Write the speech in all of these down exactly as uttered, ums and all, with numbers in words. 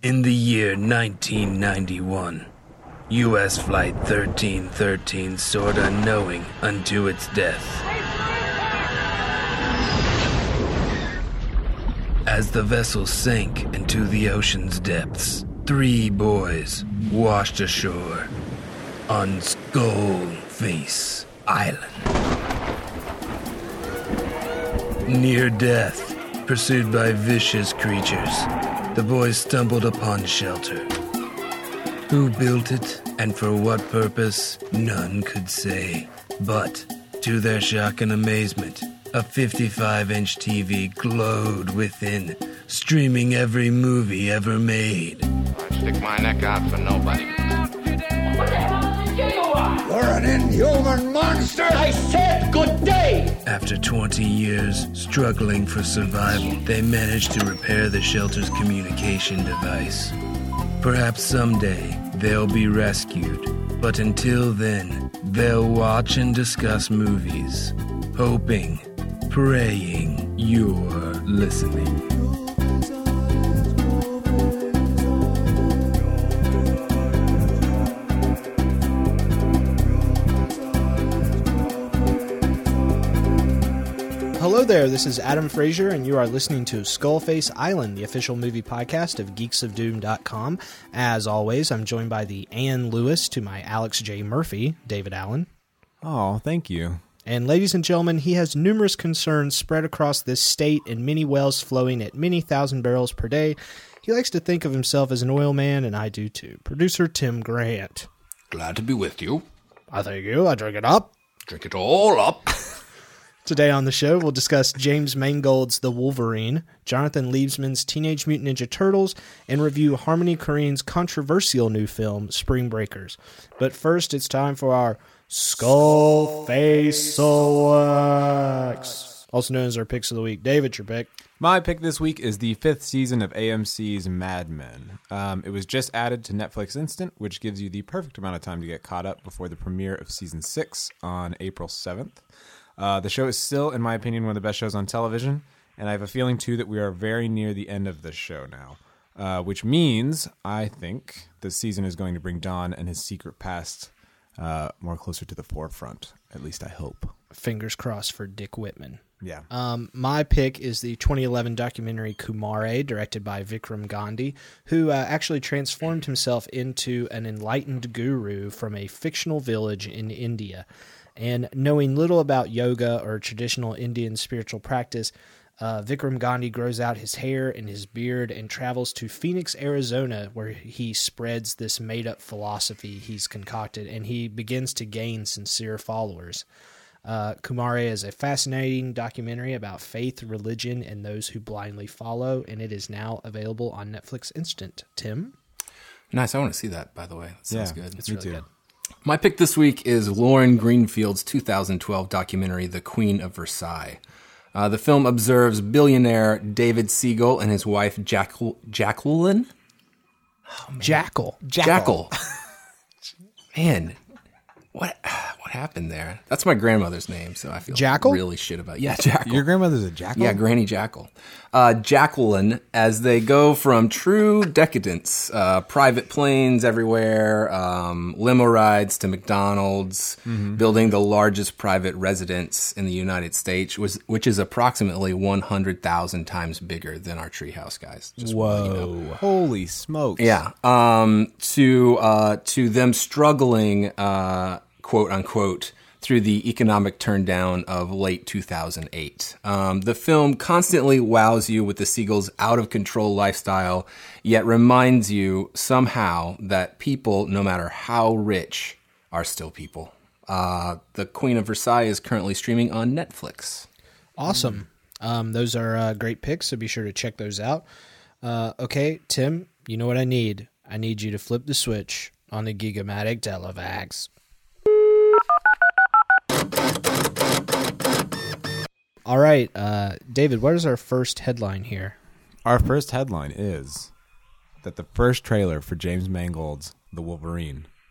In the year nineteen ninety-one, U S Flight thirteen thirteen soared unknowing unto its death. As the vessel sank into the ocean's depths, three boys washed ashore on Skullface Island. Near death, pursued by vicious creatures, the boys stumbled upon shelter. Who built it and for what purpose, none could say. But, to their shock and amazement, a fifty-five inch T V glowed within, streaming every movie ever made. I stick my neck out for nobody. What the hell did you are? You're an inhuman monster! I said good day! After twenty years struggling for survival, they managed to repair the shelter's communication device. Perhaps someday they'll be rescued, but until then, they'll watch and discuss movies, hoping, praying you're listening. Hello there, this is Adam Frazier, and you are listening to Skullface Island, the official movie podcast of geeks of doom dot com. As always, I'm joined by the Ann Lewis to my Alex J. Murphy, David Allen. Oh, thank you. And ladies and gentlemen, he has numerous concerns spread across this state and many wells flowing at many thousand barrels per day. He likes to think of himself as an oil man, and I do too. Producer Tim Grant. Glad to be with you. I thank you. I drink it up. Drink it all up. Today on the show, we'll discuss James Mangold's The Wolverine, Jonathan Liebsman's Teenage Mutant Ninja Turtles, and review Harmony Korine's controversial new film, Spring Breakers. But first, it's time for our Skullface Selects, also known as our Picks of the Week. David, your pick. My pick this week is the fifth season of A M C's Mad Men. Um, it was just added to Netflix Instant, which gives you the perfect amount of time to get caught up before the premiere of season six on April seventh. Uh, the show is still, in my opinion, one of the best shows on television, and I have a feeling, too, that we are very near the end of this show now, uh, which means, I think, this season is going to bring Don and his secret past uh, more closer to the forefront. At least I hope. Fingers crossed for Dick Whitman. Yeah. Um, my pick is the twenty eleven documentary Kumare, directed by Vikram Gandhi, who uh, actually transformed himself into an enlightened guru from a fictional village in India. And knowing little about yoga or traditional Indian spiritual practice, uh, Vikram Gandhi grows out his hair and his beard and travels to Phoenix, Arizona, where he spreads this made-up philosophy he's concocted, and he begins to gain sincere followers. Uh, Kumare is a fascinating documentary about faith, religion, and those who blindly follow, and it is now available on Netflix Instant. Tim? Nice. I want to see that, by the way. That sounds yeah, good. It's me really too. good. My pick this week is Lauren Greenfield's two thousand twelve documentary, The Queen of Versailles. Uh, the film observes billionaire David Siegel and his wife, Jackal- Jacqueline? Oh, Jackal. Jackal. Man, what what happened there? That's my grandmother's name, so I feel Jackal? really shit about it. Yeah, Jackal. Your grandmother's a jackal? Yeah, Granny Jackal. Uh, Jacqueline, as they go from true decadence, uh, private planes everywhere, um, limo rides to McDonald's, mm-hmm. building the largest private residence in the United States, was, which is approximately one hundred thousand times bigger than our treehouse, guys. Just Whoa. You know. Holy smokes. Yeah. Um, to, uh, to them struggling, uh, quote unquote, through the economic turndown of late two thousand eight. Um, the film constantly wows you with the Siegel's out-of-control lifestyle, yet reminds you somehow that people, no matter how rich, are still people. Uh, the Queen of Versailles is currently streaming on Netflix. Awesome. Um, those are uh, great picks, so be sure to check those out. Uh, okay, Tim, you know what I need. I need you to flip the switch on the Gigamatic Televax. All right, uh, David, what is our first headline here? Our first headline is that the first trailer for James Mangold's The Wolverine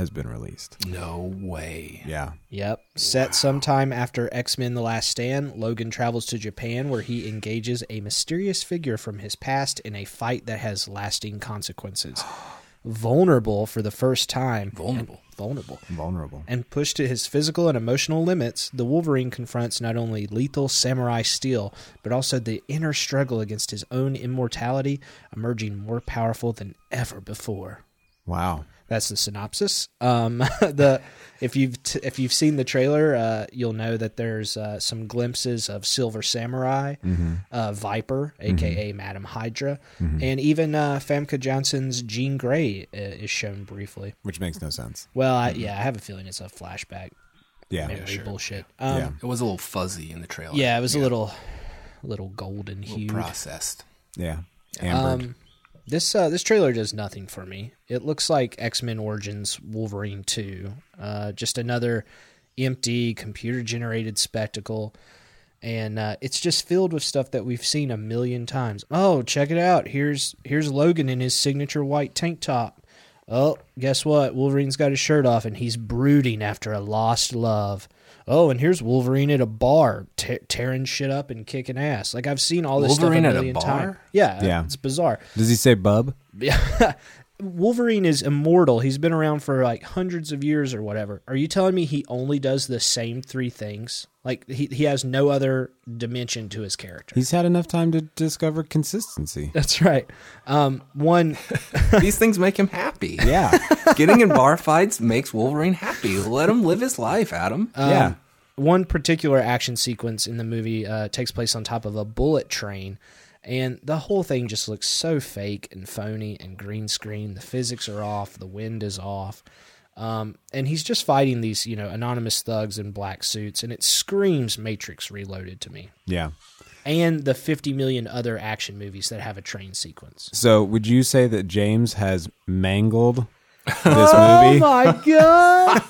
has been released. No way. Yeah. Yep. Set sometime after X-Men The Last Stand, Logan travels to Japan where he engages a mysterious figure from his past in a fight that has lasting consequences. Vulnerable for the first time. Vulnerable. And, vulnerable. Vulnerable. And pushed to his physical and emotional limits, the Wolverine confronts not only lethal samurai steel, but also the inner struggle against his own immortality, emerging more powerful than ever before. Wow. That's the synopsis. Um, the if you've t- if you've seen the trailer, uh, you'll know that there's uh, some glimpses of Silver Samurai, Mm-hmm. uh, Viper, aka mm-hmm. Madam Hydra, Mm-hmm. and even uh, Famke Janssen's Jean Grey uh, is shown briefly. Which makes no sense. Well, I, yeah, I have a feeling it's a flashback. Yeah. Memory Yeah, sure. bullshit. Um, Yeah. It was a little fuzzy in the trailer. yeah, it was a little, little golden A little hued. processed. Yeah. Ambered. Um, this uh, this trailer does nothing for me. It looks like X-Men Origins Wolverine two, uh, just another empty computer-generated spectacle, and uh, it's just filled with stuff that we've seen a million times. Oh, check it out! Here's here's Logan in his signature white tank top. Oh, guess what? Wolverine's got his shirt off, and he's brooding after a lost love. Oh, and here's Wolverine at a bar, te- tearing shit up and kicking ass. Like, I've seen all this Wolverine stuff a at a million bar? times. Yeah, Yeah. it's bizarre. Does he say bub? Yeah. Wolverine is immortal. He's been around for like hundreds of years or whatever. Are you telling me he only does the same three things? Like, he, he has no other dimension to his character. He's had enough time to discover consistency. That's right. Um, one, These things make him happy. Yeah. Getting in bar fights makes Wolverine happy. Let him live his life, Adam. yeah. one particular action sequence in the movie uh, takes place on top of a bullet train, and the whole thing just looks so fake and phony and green screen. The physics are off. The wind is off. Um, and he's just fighting these, you know, anonymous thugs in black suits, and it screams Matrix Reloaded to me. Yeah. And the fifty million other action movies that have a train sequence. So would you say that James has mangled this Oh movie? my God!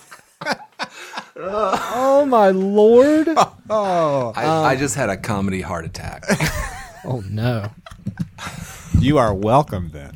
Oh my Lord! I, I just had a comedy heart attack. Oh no! You are welcome then.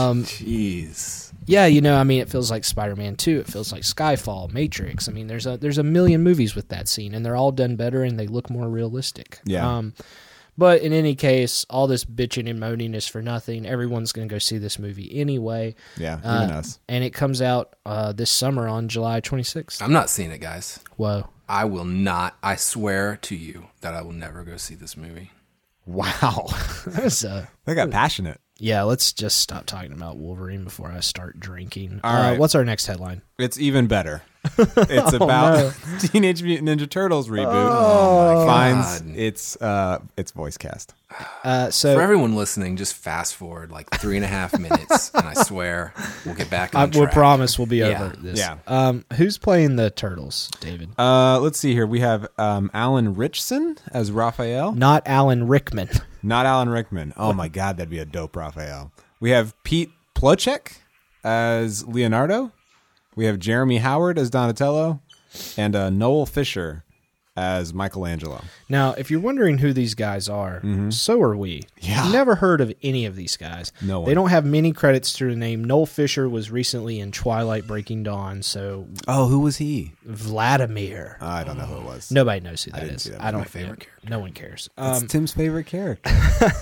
Jeez. Yeah, you know, I mean, it feels like Spider-Man two. It feels like Skyfall, Matrix. I mean, there's a there's a million movies with that scene, and they're all done better, and they look more realistic. Yeah. Um, but in any case, all this bitching and moaning is for nothing. Everyone's going to go see this movie anyway. Yeah, Uh, even us. And it comes out uh, this summer on July twenty-sixth. I'm not seeing it, guys. Whoa. I will not. I swear to you that I will never go see this movie. Wow. That was, uh, They got passionate. yeah, let's just stop talking about Wolverine before I start drinking. All uh, right. What's our next headline? It's even better. It's about Teenage Mutant Ninja Turtles reboot. Oh, finds God. its uh its voice cast. Uh, so For everyone listening, just fast forward like three and a half minutes, and I swear we'll get back I on will track. promise we'll be Yeah. over this. Yeah. Um, who's playing the turtles, David? Uh, let's see here. We have um, Alan Ritchson as Raphael. Not Alan Rickman. Not Alan Rickman. Oh my God, that'd be a dope Raphael. We have Pete Plotchek as Leonardo. We have Jeremy Howard as Donatello, and uh, Noel Fisher as Michelangelo. Now, if you're wondering who these guys are, so are we. Yeah. Never heard of any of these guys. No one. They don't have many credits to the name. Noel Fisher was recently in Twilight Breaking Dawn, so Oh, who was he? Vladimir. I don't know who it was. Nobody knows who that didn't is. see that. I don't. My favorite yeah, character. No one cares. That's Um, Tim's favorite character.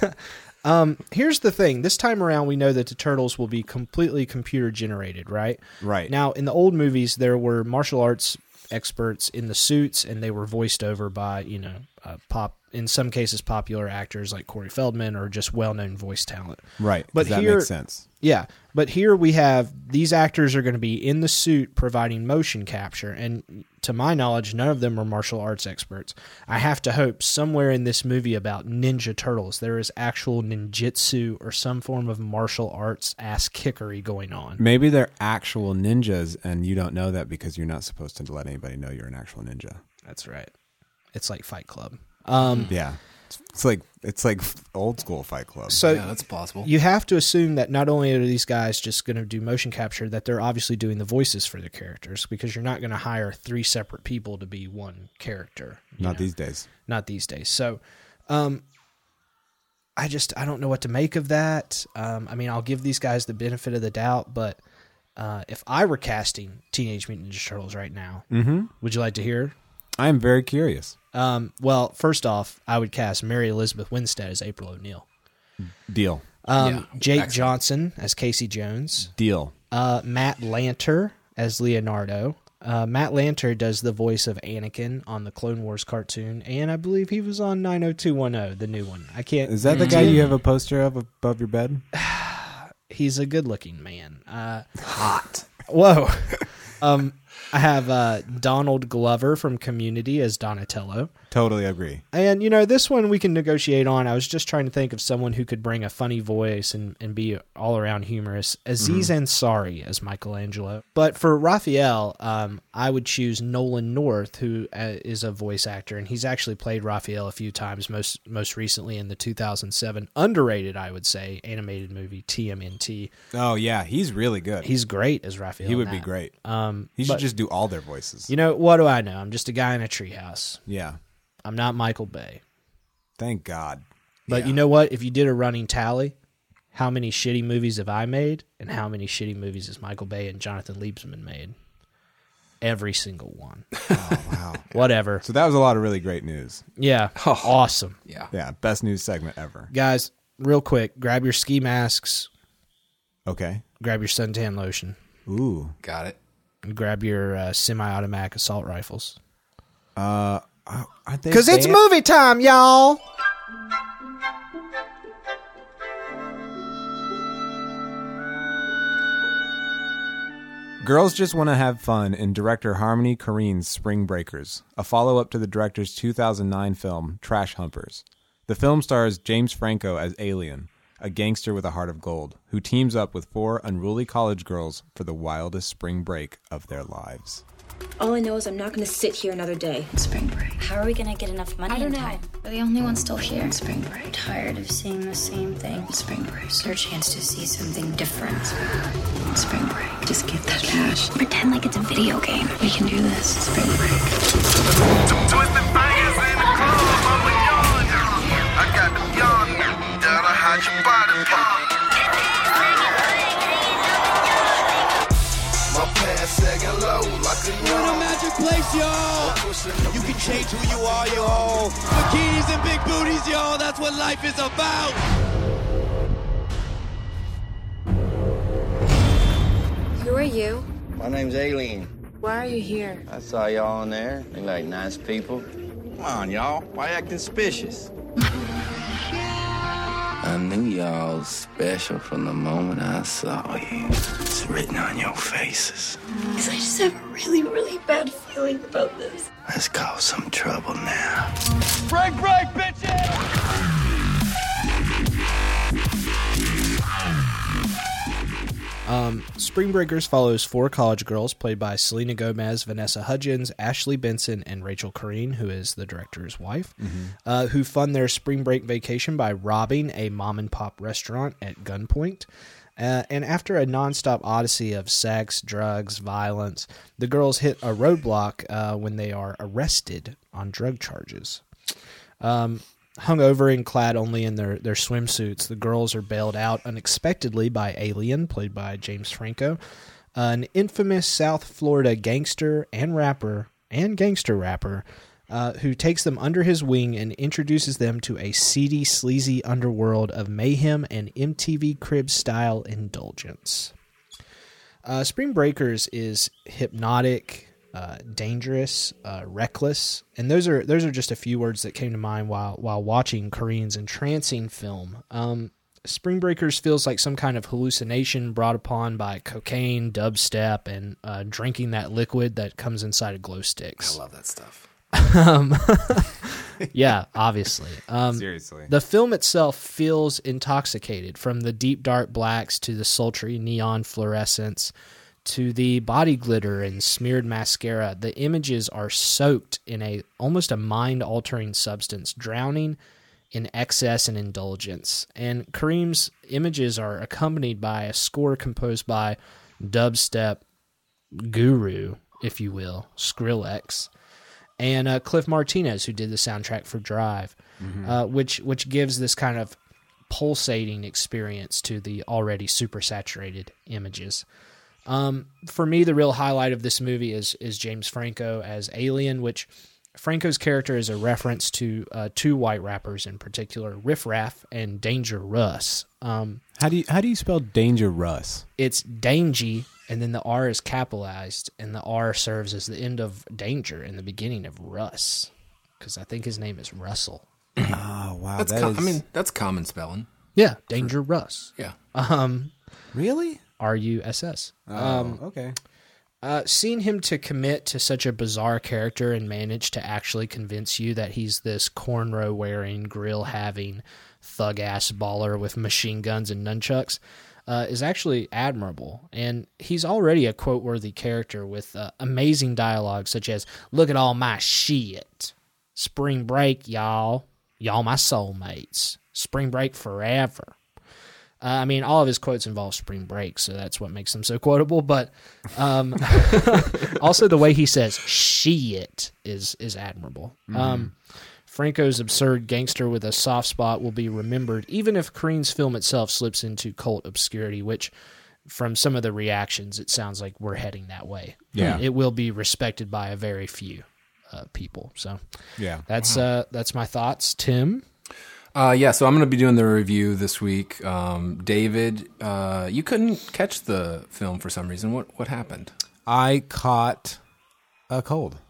here's the thing. This time around, we know that the turtles will be completely computer generated, right? Right. Now, in the old movies, there were martial arts experts in the suits, and they were voiced over by, you know, uh, pop. In some cases, popular actors like Corey Feldman or just well-known voice talent. Right. But that here- makes sense. Yeah, but here we have these actors are going to be in the suit providing motion capture, and to my knowledge, none of them are martial arts experts. I have to hope somewhere in this movie about Ninja Turtles there is actual ninjutsu or some form of martial arts ass kickery going on. Maybe they're actual ninjas, and you don't know that because you're not supposed to let anybody know you're an actual ninja. That's right. It's like Fight Club. Um, Yeah. It's like it's like old school Fight Club. so Yeah, that's possible. you have to assume that not only are these guys just going to do motion capture, that they're obviously doing the voices for their characters, because you're not going to hire three separate people to be one character. you not know? these days. Not these days. So, um, I just I don't know what to make of that. Um, I mean, I'll give these guys the benefit of the doubt, but uh, if I were casting Teenage Mutant Ninja Turtles right now, mm-hmm. would you like to hear? I am very curious. Um, well, first off, I would cast Mary Elizabeth Winstead as April O'Neil. Deal. Um, Yeah, Jake excellent. Johnson as Casey Jones. Deal. Uh, Matt Lanter as Leonardo. Uh, Matt Lanter does the voice of Anakin on the Clone Wars cartoon, and I believe he was on nine oh two one oh, the new one. I can't. Is that the guy you have a poster of above your bed? He's a good-looking man. Uh, Hot. whoa. um, I have uh, Donald Glover from Community as Donatello. Totally agree. And, you know, this one we can negotiate on. I was just trying to think of someone who could bring a funny voice and, and be all-around humorous. Aziz Ansari as Michelangelo. But for Raphael, um, I would choose Nolan North, who uh, is a voice actor. And he's actually played Raphael a few times, most most recently in the two thousand seven, underrated, I would say, animated movie T M N T. Oh, yeah. He's really good. He's great as Raphael. he would in be that. great. Um, He should but, just do all their voices. You know, what do I know? I'm just a guy in a treehouse. Yeah. I'm not Michael Bay. Thank God. But Yeah. you know what? If you did a running tally, how many shitty movies have I made, and how many shitty movies has Michael Bay and Jonathan Liebsman made? Every single one. Oh, wow. Whatever. So that was a lot of really great news. Yeah. Awesome. Yeah. Yeah. Best news segment ever. Guys, real quick, grab your ski masks, Okay. grab your suntan lotion, Ooh. Got it. and grab your uh, semi-automatic assault rifles. Uh, aren't they Because it's banned? movie time, y'all! Girls just want to have fun in director Harmony Korine's Spring Breakers, a follow-up to the director's two thousand nine film Trash Humpers. The film stars James Franco as Alien, a gangster with a heart of gold, who teams up with four unruly college girls for the wildest spring break of their lives. All I know is I'm not going to sit here another day. Spring break. How are we gonna get enough money I don't in know. time? We're the only ones still here. Spring break. I'm tired of seeing the same thing. Spring break. It's our chance to see something different. Spring break. Just get that cash. Pretend like it's a video game. We can do this. Spring break. Twisted fingers in the club, I'm a yawn. I got the yawn. Down to hide your body part. My pants sagging low like a What a magic place, y'all! You can change who you are, y'all. Bikinis and big booties, y'all. That's what life is about. Who are you? My name's Alien. Why are you here? I saw y'all in there. They like nice people. Come on, y'all. Why acting suspicious? I knew y'all was special from the moment I saw you. It's written on your faces. Because I just have a really, really bad feeling about this. Let's cause some trouble now. Break, break, bitches! Um, Spring Breakers follows four college girls played by Selena Gomez, Vanessa Hudgens, Ashley Benson, and Rachel Corrine, who is the director's wife, uh, who fund their spring break vacation by robbing a mom-and-pop restaurant at gunpoint. Uh, and after a nonstop odyssey of sex, drugs, violence, the girls hit a roadblock uh, when they are arrested on drug charges. Um, hungover and clad only in their, their swimsuits, the girls are bailed out unexpectedly by Alien, played by James Franco, an infamous South Florida gangster and rapper, and gangster rapper, uh, who takes them under his wing and introduces them to a seedy, sleazy underworld of mayhem and M T V Cribs-style indulgence. Uh, Spring Breakers is hypnotic, Uh, dangerous, uh, reckless, and those are those are just a few words that came to mind while while watching Korine's entrancing film. Um, Spring Breakers feels like some kind of hallucination brought upon by cocaine, dubstep, and uh, drinking that liquid that comes inside of glow sticks. I love that stuff. um, yeah, obviously. Um, Seriously. The film itself feels intoxicated, from the deep dark blacks to the sultry neon fluorescence, to the body glitter and smeared mascara. The images are soaked in a almost a mind-altering substance, drowning in excess and indulgence. And Kareem's images are accompanied by a score composed by dubstep guru, if you will, Skrillex, and uh, Cliff Martinez, who did the soundtrack for Drive, mm-hmm. uh, which which gives this kind of pulsating experience to the already super saturated images. Um, for me, the real highlight of this movie is is James Franco as Alien, which Franco's character is a reference to uh, two white rappers in particular, Riff Raff and Danger Russ. Um, how do you how do you spell Danger Russ? It's Dangy, and then the R is capitalized, and the R serves as the end of danger and the beginning of Russ, because I think his name is Russell. Oh wow, that's that com- is... I mean that's common spelling. Yeah, Danger Russ. Yeah. Um, really? R U S S. Oh, um, okay. Uh, seeing him to commit to such a bizarre character and manage to actually convince you that he's this cornrow wearing, grill having, thug ass baller with machine guns and nunchucks uh, is actually admirable. And he's already a quote worthy character with uh, amazing dialogue such as, "Look at all my shit. Spring break, y'all. Y'all my soulmates. Spring break forever." Uh, I mean, all of his quotes involve spring break, so that's what makes them so quotable. But um, also the way he says "shit" is is admirable. Mm-hmm. Um, Franco's absurd gangster with a soft spot will be remembered, even if Kareen's film itself slips into cult obscurity, which, from some of the reactions, it sounds like we're heading that way. Yeah, it will be respected by a very few uh, people. So, yeah, that's wow. uh, that's my thoughts, Tim. Uh, yeah, so I'm going to be doing the review this week. Um, David, uh, you couldn't catch the film for some reason. What what happened? I caught a cold.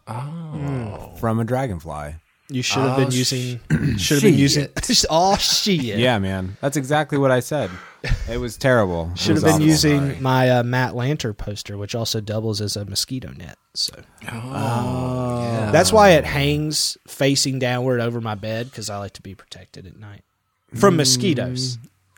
Oh, from a dragonfly. You should have oh, been using. Should have been using. Oh shit! Yeah, man, that's exactly what I said. It was terrible. Should have been using Sorry. my uh, Matt Lanter poster, which also doubles as a mosquito net. So, oh, um, yeah. That's why it hangs facing downward over my bed, because I like to be protected at night from mm, mosquitoes.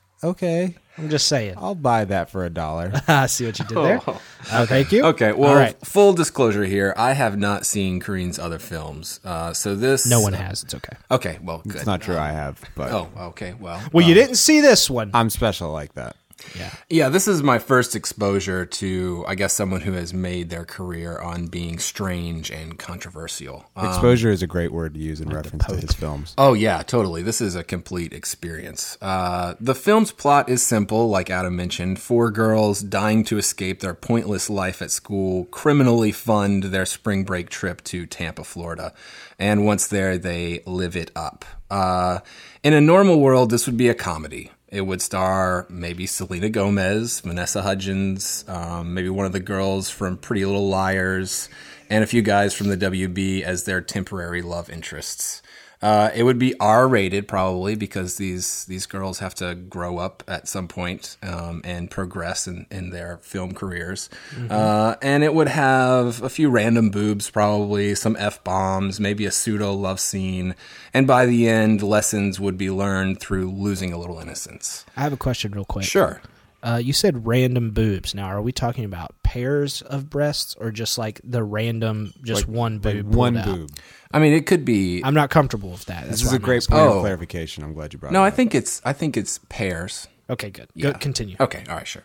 Okay, I'm just saying. I'll buy that for a dollar. I see what you did there. Oh, oh thank you. Okay, well, All right. Full disclosure here, I have not seen Kareen's other films, uh, so this no one has. It's okay. Okay, well, good. It's not true. I have, but oh, okay, well, well, um, you didn't see this one. I'm special like that. Yeah. Yeah, this is my first exposure to, I guess, someone who has made their career on being strange and controversial. Um, Exposure is a great word to use in like reference to his films. Oh, yeah, totally. This is a complete experience. Uh, the film's plot is simple, like Adam mentioned. Four girls dying to escape their pointless life at school criminally fund their spring break trip to Tampa, Florida. And once there, they live it up. Uh, in a normal world, this would be a comedy. It would star maybe Selena Gomez, Vanessa Hudgens, um, maybe one of the girls from Pretty Little Liars, and a few guys from the W B as their temporary love interests. Uh, it would be R-rated probably because these these girls have to grow up at some point um, and progress in, in their film careers. Mm-hmm. Uh, and it would have a few random boobs probably, some F-bombs, maybe a pseudo-love scene. And by the end, lessons would be learned through losing a little innocence. I have a question real quick. Sure. Uh, you said random boobs. Now, are we talking about pairs of breasts or just like the random, just like, one boob? Like one out? boob. I mean, it could be. I'm not comfortable with that. That's this is a I'm great asking. point oh. of clarification. I'm glad you brought no, it I up. think it's. I think it's pairs. Okay, good. Yeah. Go, continue. Okay, all right, sure.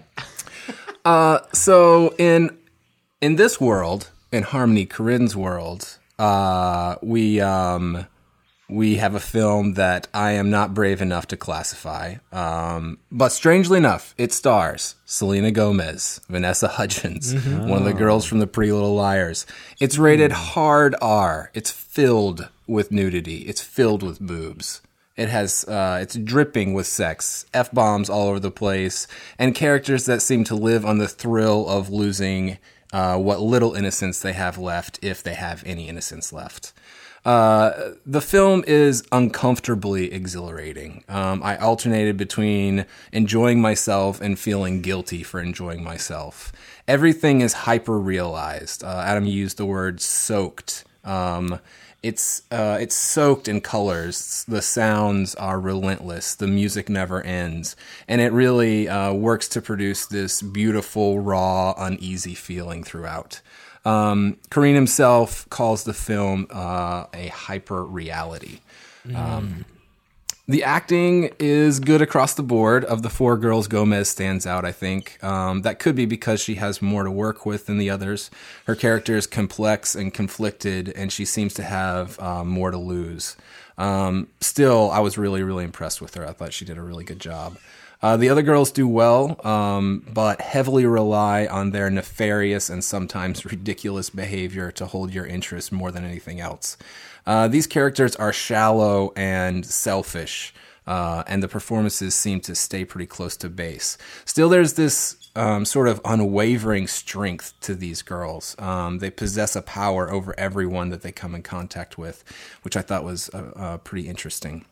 uh, so in in this world, in Harmony Korine's world, uh, we um, we have a film that I am not brave enough to classify. Um, but strangely enough, it stars Selena Gomez, Vanessa Hudgens, mm-hmm. one of the girls from the Pretty Little Liars. It's rated hard R. It's filled with nudity. It's filled with boobs. It has, uh, it's dripping with sex, F-bombs all over the place, and characters that seem to live on the thrill of losing uh, what little innocence they have left, if they have any innocence left. Uh, the film is uncomfortably exhilarating. Um, I alternated between enjoying myself and feeling guilty for enjoying myself. Everything is hyper-realized. Uh, Adam used the word soaked. Um, it's uh, it's soaked in colors. The sounds are relentless. The music never ends. And it really uh, works to produce this beautiful, raw, uneasy feeling throughout. Um, Kareen himself calls the film uh, a hyper-reality. Mm. Um, the acting is good across the board. Of the four girls, Gomez stands out, I think. Um, that could be because she has more to work with than the others. Her character is complex and conflicted, and she seems to have um, more to lose. Um, still, I was really, really impressed with her. I thought she did a really good job. Uh, the other girls do well, um, but heavily rely on their nefarious and sometimes ridiculous behavior to hold your interest more than anything else. Uh, these characters are shallow and selfish, uh, and the performances seem to stay pretty close to base. Still, there's this um, sort of unwavering strength to these girls. Um, they possess a power over everyone that they come in contact with, which I thought was uh, uh, pretty interesting.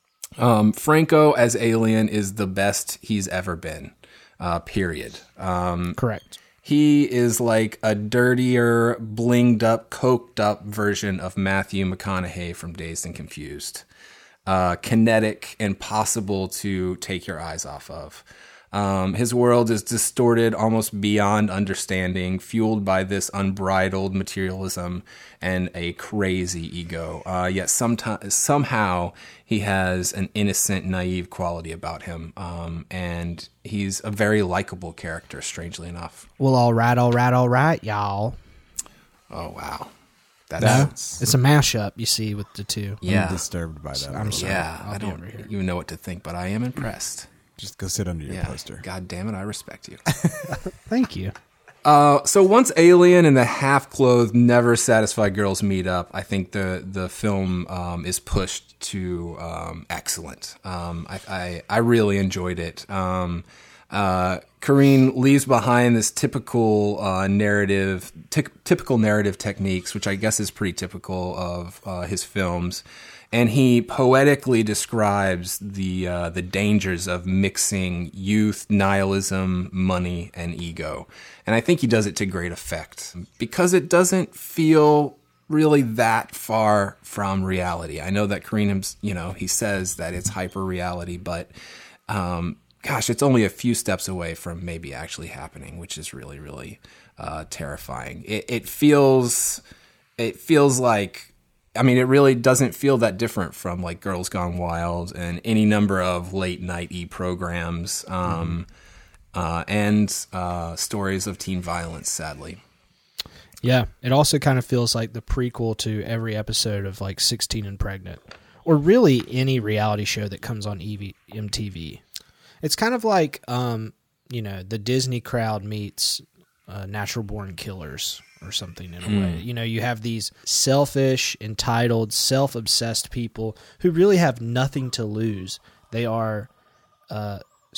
Um, Franco as Alien is the best he's ever been, uh, period. Um, Correct. He is like a dirtier, blinged up, coked up version of Matthew McConaughey from Dazed and Confused. Uh, kinetic, impossible to take your eyes off of. Um, his world is distorted almost beyond understanding, fueled by this unbridled materialism and a crazy ego. Uh, yet sometimes, somehow he has an innocent, naive quality about him. Um, and he's a very likable character, strangely enough. Well, all right, all right, all right, y'all. Oh, wow. That's, it's a mashup, you see, with the two. Yeah. I'm disturbed by that. I'm sorry. Yeah, I'll I be don't over here. even know what to think, but I am impressed. Just go sit under your Yeah. poster. God damn it, I respect you. Thank you. Uh, so once Alien and the half-clothed, never-satisfied girls meet up, I think the the film um, is pushed to um, excellent. Um, I, I I really enjoyed it. Um, uh, Karine leaves behind this typical uh, narrative, t- typical narrative techniques, which I guess is pretty typical of uh, his films. And he poetically describes the uh, the dangers of mixing youth, nihilism, money, and ego. And I think he does it to great effect because it doesn't feel really that far from reality. I know that Kareem, you know, he says that it's hyper reality, but um, gosh, it's only a few steps away from maybe actually happening, which is really, really uh, terrifying. It, it feels, it feels like. I mean, it really doesn't feel that different from like Girls Gone Wild and any number of late night e programs um, mm-hmm. uh, and uh, stories of teen violence, sadly. Yeah, it also kind of feels like the prequel to every episode of like sixteen and Pregnant, or really any reality show that comes on E V, M T V. It's kind of like, um, you know, the Disney crowd meets uh, Natural Born Killers. Or something in a mm. way. You know, you have these selfish, entitled, self-obsessed people who really have nothing to lose. They are uh,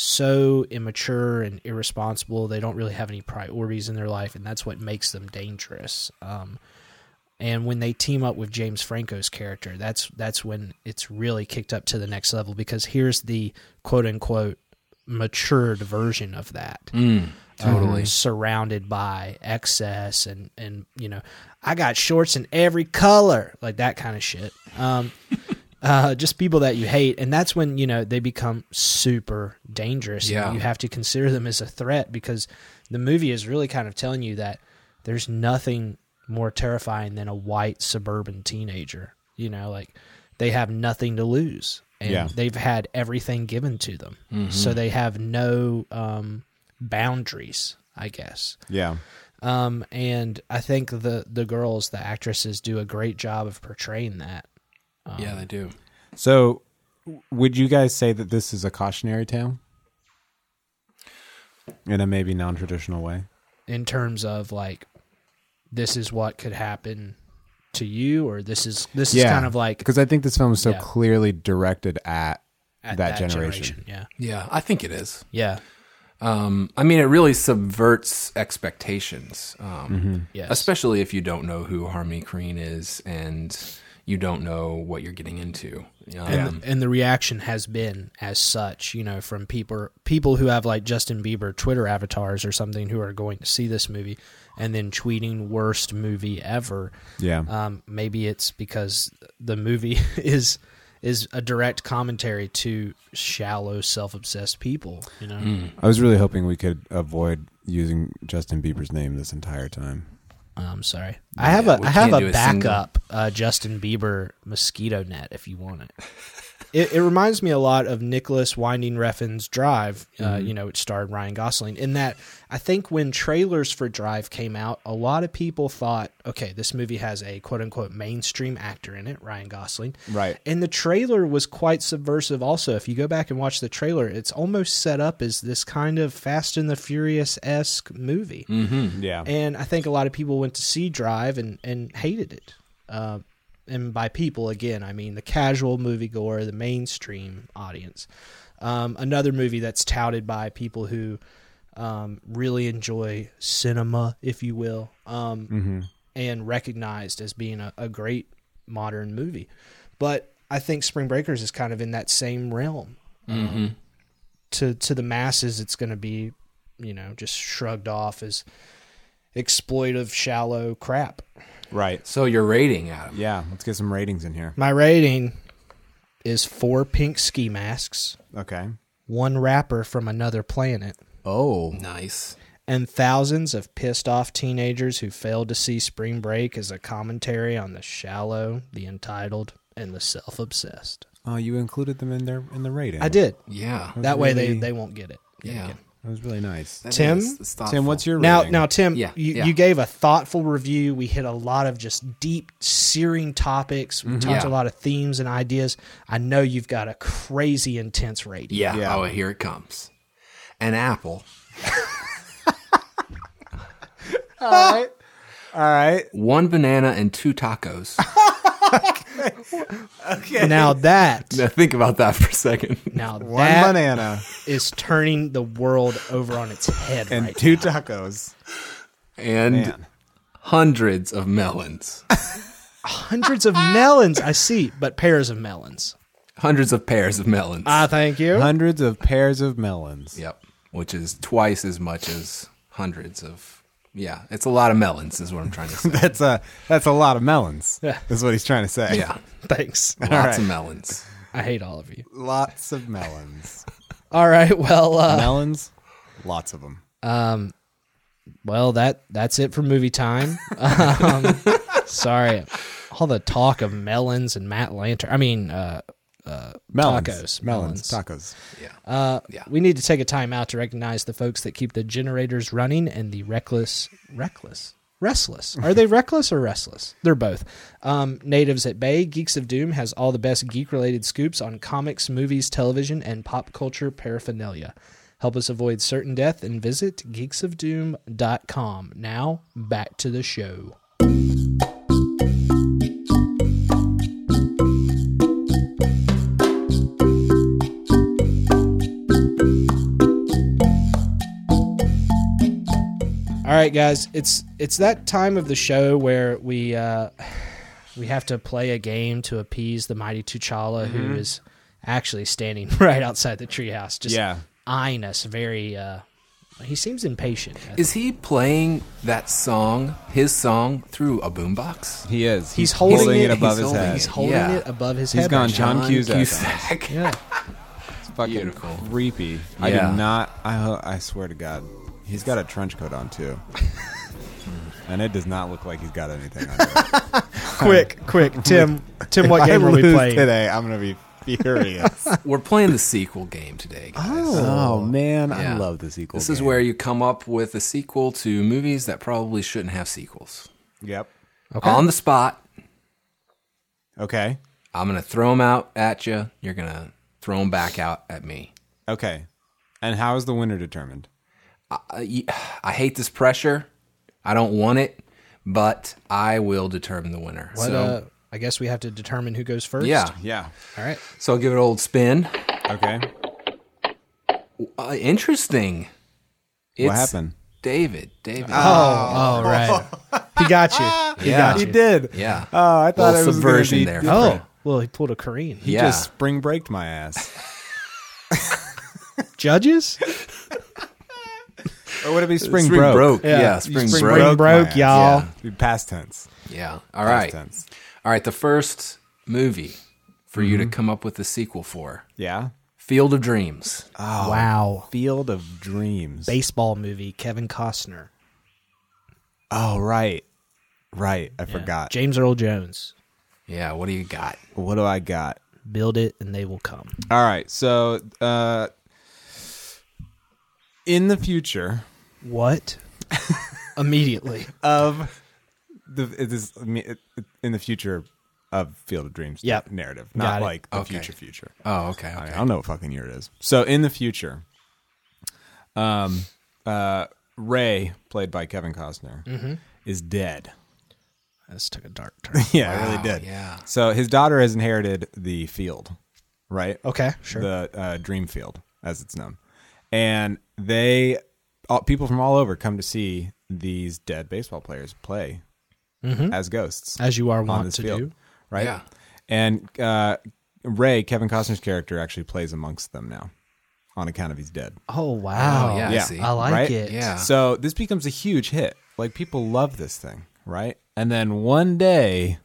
so immature and irresponsible. They don't really have any priorities in their life, and that's what makes them dangerous. Um, and when they team up with James Franco's character, that's that's when it's really kicked up to the next level, because here's the quote-unquote matured version of that. Mm. Totally. Um, surrounded by excess and, and, you know, I got shorts in every color, like that kind of shit. Um, uh, just people that you hate. And that's when, you know, they become super dangerous. Yeah. And you have to consider them as a threat, because the movie is really kind of telling you that there's nothing more terrifying than a white suburban teenager. You know, like they have nothing to lose. And yeah. they've had everything given to them. Mm-hmm. So they have no... Um, boundaries, I guess. Yeah. Um, and I think the the girls, the actresses, do a great job of portraying that. Um, yeah, they do. So, would you guys say that this is a cautionary tale in a maybe non-traditional way? In terms of like, this is what could happen to you, or this is this yeah. is kind of like, because I think this film is so yeah. clearly directed at, at that, that generation. generation. Yeah. Yeah, I think it is. Yeah. Um, I mean, it really subverts expectations, um, Mm-hmm. Yes. especially if you don't know who Harmony Korine is and you don't know what you're getting into. Um, And, the, and the reaction has been as such, you know, from people people who have like Justin Bieber Twitter avatars or something, who are going to see this movie and then tweeting worst movie ever. Yeah. Um, maybe it's because the movie is is a direct commentary to shallow, self-obsessed people, you know. Mm. I was really hoping we could avoid using Justin Bieber's name this entire time. I'm sorry. Yeah, I have a we I have can't do a a single- backup uh, Justin Bieber mosquito net if you want it. It, it reminds me a lot of Nicholas Winding Refn's Drive, uh, Mhm. you know, it starred Ryan Gosling. In that, I think when trailers for Drive came out, a lot of people thought, okay, this movie has a quote-unquote mainstream actor in it, Ryan Gosling. Right. And the trailer was quite subversive also. If you go back and watch the trailer, it's almost set up as this kind of Fast and the Furious-esque movie. Mm-hmm. Yeah. And I think a lot of people went to see Drive and, and hated it. Uh, and by people, again, I mean the casual moviegoer, the mainstream audience. Um, another movie that's touted by people who um, really enjoy cinema, if you will, um, Mm-hmm. and recognized as being a, a great modern movie. But I think Spring Breakers is kind of in that same realm. Mm-hmm. Um, to to the masses, it's going to be, you know, just shrugged off as exploitive, shallow crap. Right. So your rating, Adam? Yeah, let's get some ratings in here. My rating is four pink ski masks, Okay. one rapper from another planet, Oh. Nice. and thousands of pissed off teenagers who failed to see Spring Break as a commentary on the shallow, the entitled, and the self-obsessed. Oh, you included them in their in the rating. I did. Yeah. was That way they, really- they won't get it. yet Yeah. again. That was really nice. That Tim? is- it's thoughtful. Tim, what's your Now, rating? now, Tim, Yeah, you, yeah. you gave a thoughtful review. We hit a lot of just deep, searing topics. We talked Yeah. a lot of themes and ideas. I know you've got a crazy intense rating. Yeah. Yeah. Oh, here it comes. An apple. All right. All right. One banana and two tacos. Okay. Now that, Now think about that for a second. now One that banana is turning the world over on its head and right two now. tacos. And Man. hundreds of melons. Hundreds of melons, I see, but pairs of melons. Hundreds of pairs of melons. Ah, thank you. Hundreds of pairs of melons. Yep. Which is twice as much as hundreds of. Yeah, it's a lot of melons, is what I'm trying to say. That's a that's a lot of melons. Yeah. Is what he's trying to say. Yeah, Thanks. lots right. of melons. I hate all of you. Lots of melons. All right, well, uh, melons. Lots of them. um, well, that that's it for movie time. Um, sorry, all the talk of melons and Matt Lantern. I mean, uh, uh, Melons. tacos, Melons. Tacos. Yeah. Uh, Yeah. We need to take a time out to recognize the folks that keep the generators running and the reckless, reckless, restless. Are they reckless or restless? They're both. Um, Natives at Bay, Geeks of Doom has all the best geek-related scoops on comics, movies, television, and pop culture paraphernalia. Help us avoid certain death and visit geeks of doom dot com. Now, back to the show. All right, guys, it's it's that time of the show where we uh, we have to play a game to appease the mighty T'Challa, who is actually standing right outside the treehouse, just Yeah. eyeing us very. Uh, he seems impatient. I Is he playing that song, his song, through a boombox? He is. He's holding it, it- above he's his holding- head. He's holding Yeah. it above his He's head. gone right now. John Cusack. Cusack. Yeah. It's fucking Beautiful. creepy. I Yeah. do not. I I swear to God, he's got a trench coat on too, and it does not look like he's got anything under it. Quick, quick, Tim. Tim, what If game I are we lose playing? today? I'm gonna be furious. We're playing the sequel game today, guys. oh man, I Yeah. love the sequel. This is game. where you come up with a sequel to movies that probably shouldn't have sequels. Yep. Okay. On the spot, Okay. I'm going to throw them out at you. You're going to throw them back out at me. Okay. And how is the winner determined? I, I hate this pressure. I don't want it, but I will determine the winner. What, so, uh, I guess we have to determine who goes first. yeah. Yeah. All right. So I'll give it an old spin. Okay. Uh, interesting. It's What happened? David. David. Oh, oh, right. He got you. He Yeah. got He you. did. Yeah. Oh, I thought Little it was subversion gonna be there. different. Oh, well, he pulled a Korean. He Yeah. just spring braked my ass. Judges? Or would it be spring, Spring broke? broke. Yeah. Yeah, You spring, spring broke. Spring broke, my ass. y'all. Yeah. Be past tense. Yeah. All Past right. tense. All right. The first movie for you Mm-hmm. to come up with a sequel for Yeah. Field of Dreams. Oh, Wow. Field of Dreams. Baseball movie, Kevin Costner. Oh, right. Right, I Yeah. forgot. James Earl Jones. Yeah, what do you got? What do I got? Build it and they will come. All right, so uh, in the future, What? Immediately. of the it is in the future of Field of Dreams Yep. narrative, Got not it. like the Okay. future future. Oh, okay. I, okay. I don't know what fucking year it is. So in the future, um, uh, Ray, played by Kevin Costner, Mm-hmm. is dead. This took a dark turn. Yeah, it Wow, really did. yeah. So his daughter has inherited the field, right? Okay, sure. The uh, Dream Field, as it's known, and they all, people from all over come to see these dead baseball players play Mhm. as ghosts, As you are on wont this to field, do. right? Yeah. And uh, Ray, Kevin Costner's character, actually plays amongst them now, on account of he's dead. Oh, wow. Oh, yeah, I Yeah. see. I like Right? it. Yeah. So this becomes a huge hit. Like, people love this thing, right? And then one day,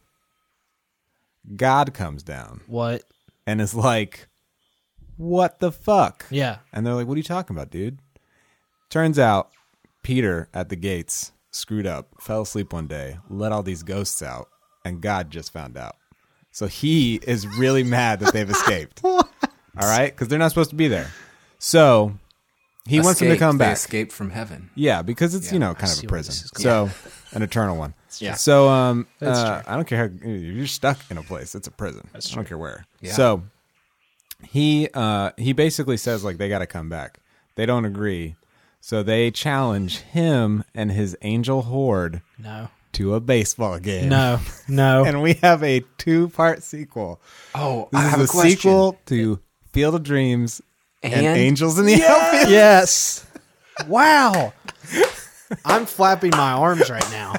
God comes down What? and is like, what the fuck? Yeah. And they're like, what are you talking about, dude? Turns out, Peter at the gates screwed up, fell asleep one day, let all these ghosts out, and God just found out. So he is really mad that they've escaped. All right? Because they're not supposed to be there. So he wants them to Escaped. come They back. escaped from heaven. Yeah, because it's, Yeah, you know, I kind of see a where prison. this is going. So an eternal one. Yeah. So um, That's uh, true. I don't care how you're stuck in a place. It's a prison. That's I don't true. care where. Yeah. So he uh, he basically says like they got to come back. They don't agree, so they challenge him and his angel horde No. to a baseball game. No. No. And we have a two part sequel. Oh, This I is have a a question. sequel to Field of Dreams and, And? Angels in the Outfield. Yes. Wow. I'm flapping my arms right now.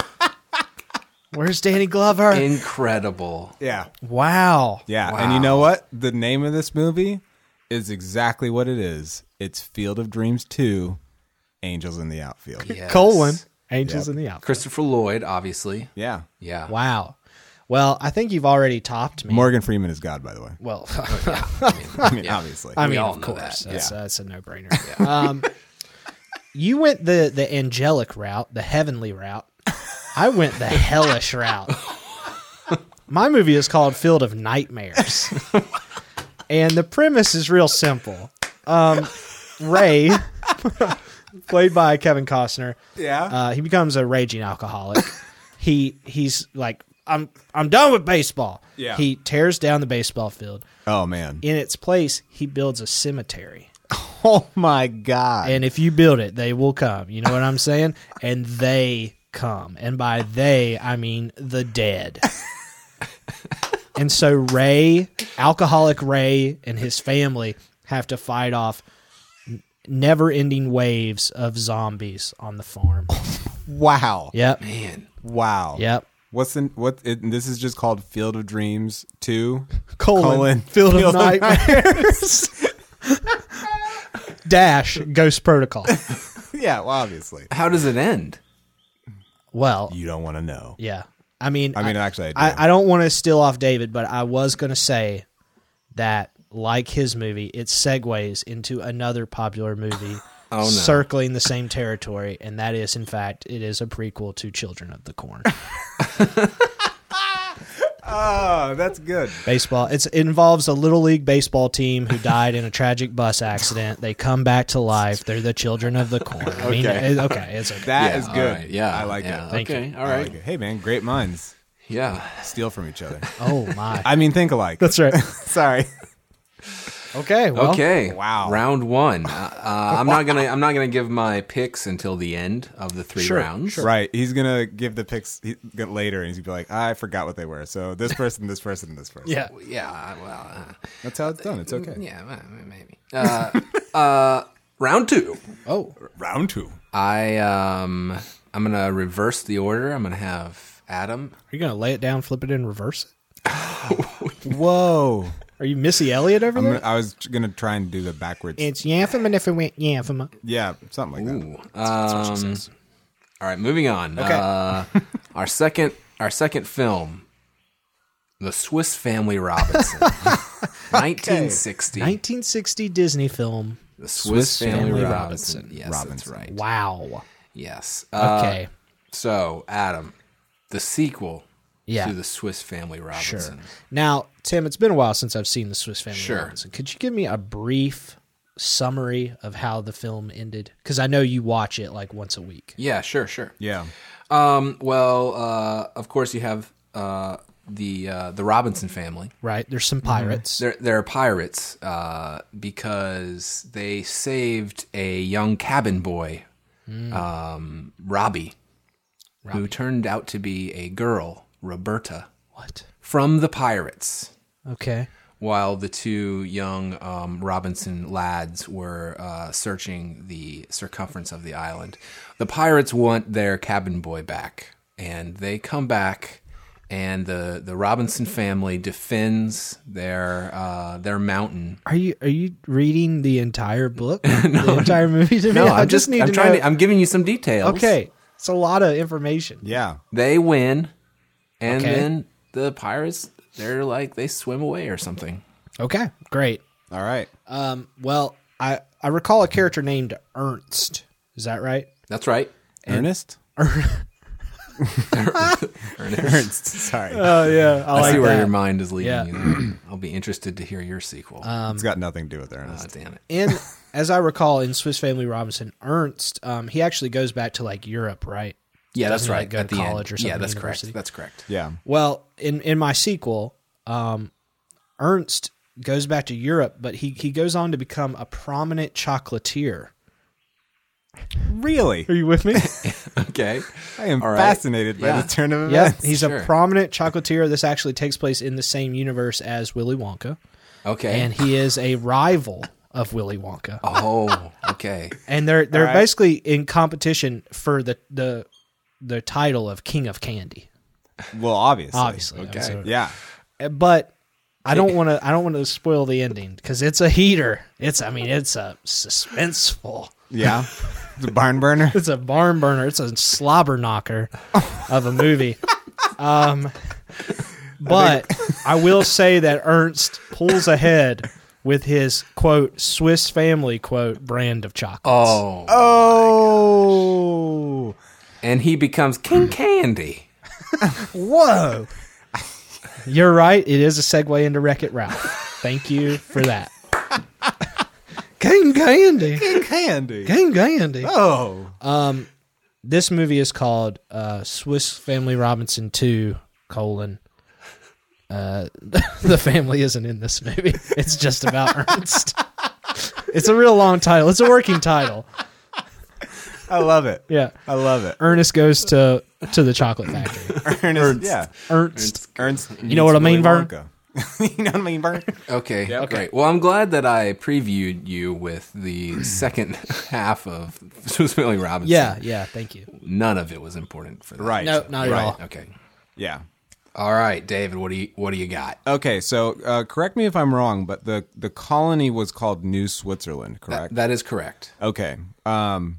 Where's Danny Glover? Incredible. Yeah. Wow. Yeah, Wow. and you know what? The name of this movie is exactly what it is. It's Field of Dreams two, Angels in the Outfield. Yes. Colon. Angels Yep. in the Outfield. Christopher Lloyd, obviously. Yeah. Yeah. Wow. Well, I think you've already topped me. Morgan Freeman is God, by the way. Well, I mean, obviously. I We mean, all of know course, that. that's, Yeah. that's a no-brainer. Um, you went the the angelic route, the heavenly route. I went the hellish route. My movie is called Field of Nightmares, and the premise is real simple. Um, Ray, played by Kevin Costner, Yeah. uh, he becomes a raging alcoholic. he he's like, I'm I'm done with baseball. Yeah. He tears down the baseball field. Oh, man. In its place, he builds a cemetery. Oh, my God. And if you build it, they will come. You know what I'm saying? And they come. And by they, I mean the dead. And so Ray, alcoholic Ray, and his family have to fight off n- never-ending waves of zombies on the farm. Wow. Yep. Man. Wow. Yep. What's in what? It, this is just called Field of Dreams two. Colon, Colon, Field, Field of of Nightmares. Dash, Ghost Protocol. Yeah, well, obviously. How does it end? Well, You don't want to know. yeah. I mean, I mean, actually, I do. I, I don't want to steal off David, but I was going to say that, like his movie, it segues into another popular movie Oh, no. circling the same territory, and that is, in fact, it is a prequel to Children of the Corn. Oh, that's good. Baseball. It's, it involves a little league baseball team who died in a tragic bus accident. They come back to life. They're the Children of the Corn. I mean, Okay. it- okay, it's okay. That Yeah, is all good. right, yeah, I like yeah. it. Thank okay, you. all I right. like it. Hey, man, great minds Yeah. steal from each other. Oh my. I mean, think alike. That's right. Sorry. Okay. Well, Okay. Wow. Round one. Uh, uh, I'm not gonna. I'm not gonna give my picks until the end of the three Sure, rounds. Right. He's gonna give the picks he- get later, and he's gonna be like, "I forgot what they were." So this person, this person, and this person. Yeah. Yeah. Well. Uh, That's how it's done. It's okay. yeah. well, Maybe. Uh, uh, round two. Oh. Round two. I um. I'm gonna reverse the order. I'm gonna have Adam. Are you going to lay it down, flip it in, reverse it? Whoa. Are you Missy Elliott over I'm there? gonna, I was gonna try and do the backwards. It's Yanfima if it went Yanfima. Yeah, something like Ooh. that. Um, all right, moving on. Okay. Uh, our second, our second film, The Swiss Family Robinson, nineteen sixty. nineteen sixty Disney film. The Swiss, Family, Family Robinson. Robinson. Yes, that's Robinson. right. Wow. Yes. Uh, Okay. So, Adam, the sequel Yeah. to the Swiss Family Robinson. Sure. Now, Tim, it's been a while since I've seen the Swiss Family Sure. Robinson. Could you give me a brief summary of how the film ended? Because I know you watch it like once a week. Yeah, sure, sure. Yeah. Um, well, uh, of course, you have uh, the uh, the Robinson family. Right. There's some pirates. They're, they're pirates uh, because they saved a young cabin boy, Mm. um, Robbie, Robbie, who turned out to be a girl, Roberta. What? From the pirates. Okay. While the two young um, Robinson lads were uh, searching the circumference of the island. The pirates want their cabin boy back, and they come back, and the, the Robinson family defends their uh, their mountain. Are you are you reading the entire book? no, the entire movie to me? No, I I'm just just need I'm to trying know. to, I'm giving you some details. Okay. It's a lot of information. Yeah. They win, and Okay. then the pirates, they're like, they swim away or something. Okay. Great. All right. Um, well, I, I recall a character named Ernst. Is that right? That's right. Ernest? Ernest. Ernst. Sorry. Oh, yeah. I, I like see where that. your mind is leading Yeah. you there. I'll be interested to hear your sequel. Um, it's got nothing to do with oh, Ernest. damn it. And as I recall in Swiss Family Robinson, Ernst, um, he actually goes back to like Europe, right? Yeah, that's Doesn't he, right. like, go At to the college end. or something. Yeah, that's university? correct. That's correct. Yeah. Well, in, in my sequel, um, Ernst goes back to Europe, but he, he goes on to become a prominent chocolatier. Really? Are you with me? Okay. I am All right. fascinated by Yeah. the turn of Yeah, events. he's Sure. a prominent chocolatier. This actually takes place in the same universe as Willy Wonka. Okay. And he is a rival of Willy Wonka. Oh, okay. And they're they're All right. basically in competition for the, the the title of King of Candy. Well, obviously. Obviously. Okay. So- Yeah. But I don't want to I don't want to spoil the ending because it's a heater. It's I mean it's a suspenseful. Yeah. The barn burner. It's a barn burner. It's a slobber knocker of a movie. Um, but I will say that Ernst pulls ahead with his quote Swiss Family quote brand of chocolates. Oh. Oh. And he becomes King Candy. Whoa! You're right. It is a segue into Wreck-It Ralph. Thank you for that. King Candy. King Candy. King Candy. Oh. Um, this movie is called uh, Swiss Family Robinson two, colon. Uh, the family isn't in this movie. It's just about Ernst. It's a real long title. It's a working title. I love it. Yeah. I love it. Ernest goes to to the chocolate factory. Ernest. Yeah. Ernst. Ernst. You know what I mean, Vern? Vern? You know what I mean, Vern? Okay, Yeah, okay. great. Well, I'm glad that I previewed you with the second half of Swiss Family Robinson. Yeah, yeah, thank you. None of it was important for that. Right. No, not at Right. all. Okay. Yeah. All right, David. What do you What do you got? Okay, so uh, correct me if I'm wrong, but the, the colony was called New Switzerland, correct? That, that is correct. Okay. Um,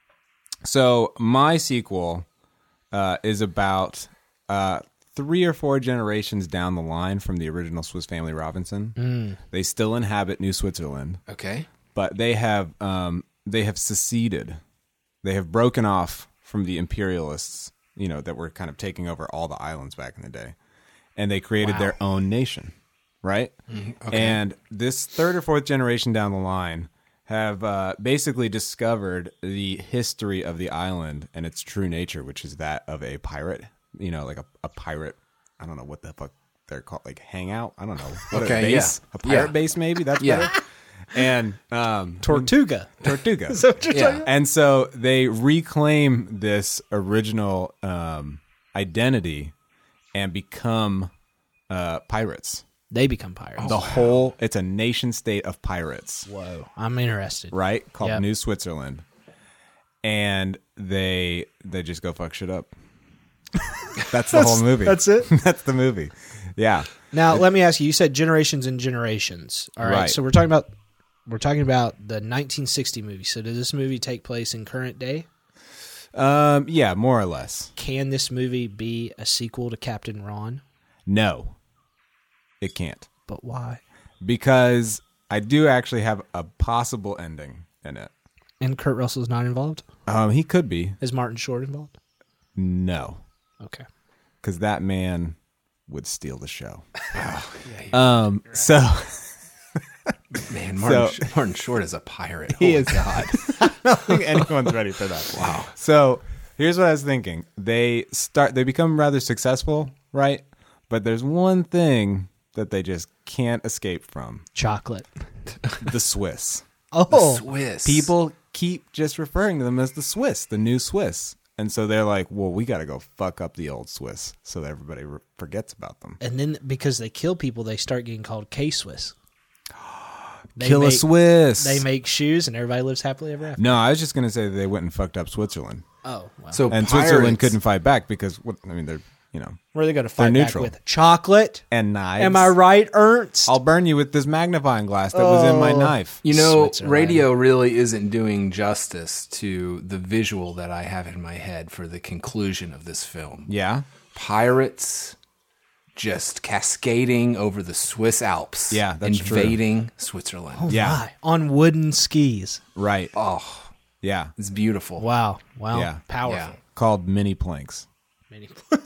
so my sequel uh, is about uh, three or four generations down the line from the original Swiss Family Robinson. Mm. They still inhabit New Switzerland, Okay. but they have um, they have seceded. They have broken off from the imperialists, you know, that were kind of taking over all the islands back in the day, and they created Wow. their own nation, right? Mm-hmm. Okay. And this third or fourth generation down the line have uh, basically discovered the history of the island and its true nature, which is that of a pirate, you know, like a, a pirate. I don't know what the fuck they're called, like hangout. I don't know. What, Okay, a base, yeah. a pirate Yeah. base, maybe that's Yeah. better. And um, Tortuga. Tortuga. Is that what you're Yeah. talking about? And so they reclaim this original um, identity and become uh, pirates. They become pirates. the whole, it's a nation state of pirates, Whoa, I'm interested. right? Called Yep. New Switzerland. And they they just go fuck shit up. That's the whole movie. that's it? That's the movie. Yeah. Now, let me ask you. You said generations and generations. All right. Right. So we're talking about we're talking about the nineteen sixty movie. So did this movie take place in current day? Um, yeah, more or less. Can this movie be a sequel to Captain Ron? No, it can't. But why? Because I do actually have a possible ending in it. And Kurt Russell's not involved? Um, he could be. Is Martin Short involved? No. Okay. because that man would steal the show. Oh, yeah, yeah. Um, so, man, Martin, so, Martin Short is a pirate. He Holy is. God. I don't think anyone's ready for that. Wow. So here's what I was thinking. They start. They become rather successful, right? But there's one thing that they just can't escape from. Chocolate. The Swiss. Oh. The Swiss. People keep just referring to them as the Swiss, the new Swiss. And so they're like, well, we got to go fuck up the old Swiss so that everybody re- forgets about them. And then because they kill people, they start getting called K-Swiss. They Kill a make, Swiss. They make shoes and everybody lives happily ever after. No, I was just going to say that they went and fucked up Switzerland. Oh, wow. So and pirates, Switzerland couldn't fight back because, what, I mean, they're, you know. Where are they going to fight back neutral. with? Chocolate? And knives. Am I right, Ernst? I'll burn you with this magnifying glass that was in my Oh. knife. You know, Switzerland. radio really isn't doing justice to the visual that I have in my head for the conclusion of this film. Yeah. Pirates just cascading over the Swiss Alps. Yeah, that's true. invading Switzerland. Oh, Yeah. my. On wooden skis. Right. Oh, Yeah. it's beautiful. Wow. Wow. Yeah. Powerful. Yeah. Called mini planks. Many-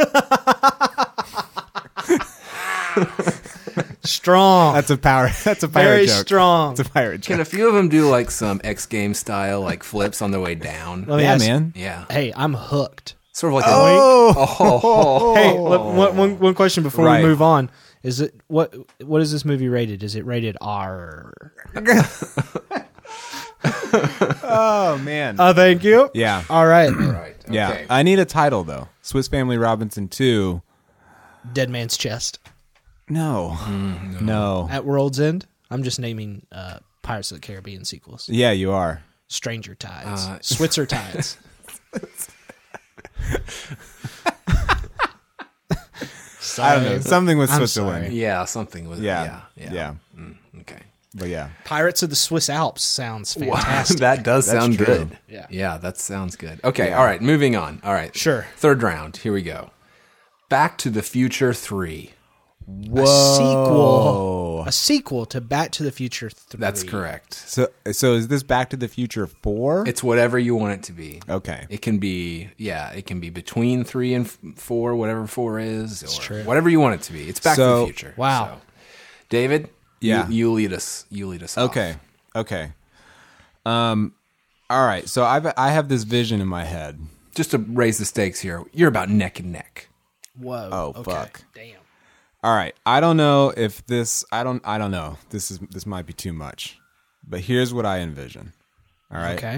Strong. That's a power. That's a pirate Very joke. strong. It's a pirate Can joke. a few of them do like some X Games style like flips on the way down? Let me Yeah, ask- man. Yeah. Hey, I'm hooked. Sort of like Oh. a wink. Oh. Hey, look, one, one, one question before Right. we move on. Is it what what is this movie rated? Is it rated R? Oh, man. Oh, thank you. Yeah. All right. All right. Okay. Yeah. I need a title, though. Swiss Family Robinson two. Dead Man's Chest. No. Mm, no. At World's End. I'm just naming uh, Pirates of the Caribbean sequels. Yeah, you are. Stranger Tides. Uh, Switzer Tides. I don't know. Something with I'm Switzerland. sorry. Yeah, something with Yeah. Yeah. Yeah. Mm, okay. But yeah. Pirates of the Swiss Alps sounds Wow, fantastic. that does That's sound true. good. Yeah. Yeah, that sounds good. Okay, Yeah. all right, moving on. All right. Sure. Third round. Here we go. Back to the Future three. A sequel. A sequel to Back to the Future three. That's correct. So, so is this Back to the Future four? It's whatever you want it to be. Okay. It can be, yeah, it can be between three and f- four, whatever four is, or true. whatever you want it to be. It's Back to So- the Future. Wow. So, David, Yeah. you, you lead us. You lead us. off. Okay. Okay. Um. All right. So I've I have this vision in my head. Just to raise the stakes here, you're about neck and neck. Whoa. Oh, okay. fuck. Damn. All right. I don't know if this. I don't. I don't know. This is. This might be too much. But here's what I envision. All right. Okay.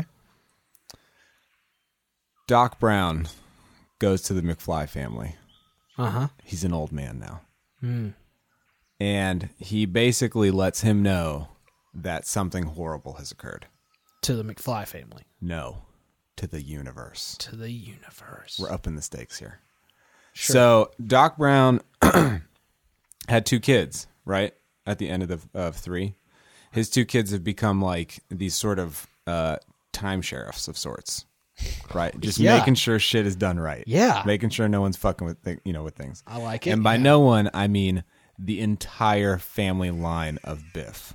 Doc Brown goes to the McFly family. Uh huh. He's an old man now. Hmm. And he basically lets him know that something horrible has occurred. To the McFly family. No, to the universe. To the universe. We're up in the stakes here. Sure. So Doc Brown had two kids, right? At the end of the of three, his two kids have become like these sort of uh, time sheriffs of sorts, right? Just Yeah. making sure shit is done right. Yeah. making sure no one's fucking with th- you know with things. I like it, And by yeah. no one, I mean the entire family line of Biff.